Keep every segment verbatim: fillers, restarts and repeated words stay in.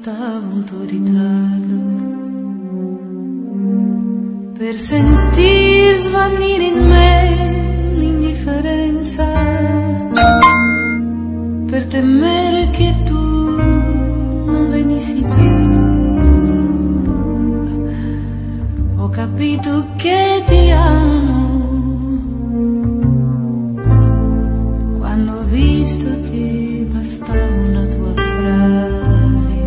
bastava un tuo ritardo per sentir svanire in me l'indifferenza, per temere che tu non venissi più. Ho capito che ti amo quando ho visto che bastava una tua frase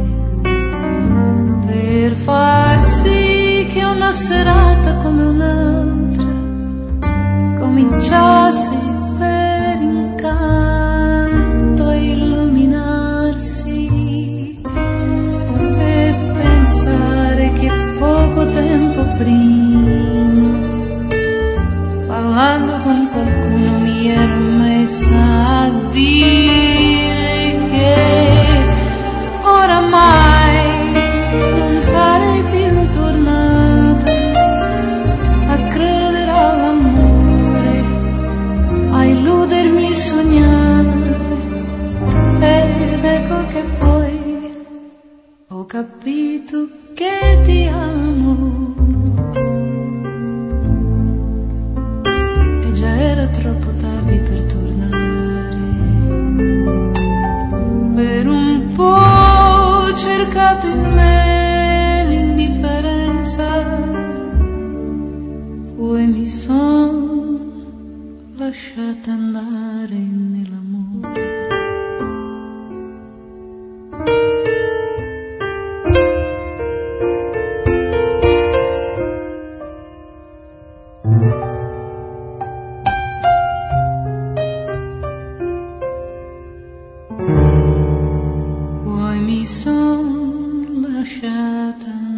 per far sì che una serata come un'altra cominciasse per incanto a illuminarsi e pensare che poco tempo prima, parlando con qualcuno, mi ero messa a dire che oramai non sarei più tornata a credere all'amore, a illudermi e sognare. Ed ecco che poi ho capito che ti amo. E già era troppo tardi per tornare. Per un po' ho cercato in me l'indifferenza, poi mi son lasciata andare nell'amore. Poi mi son lasciata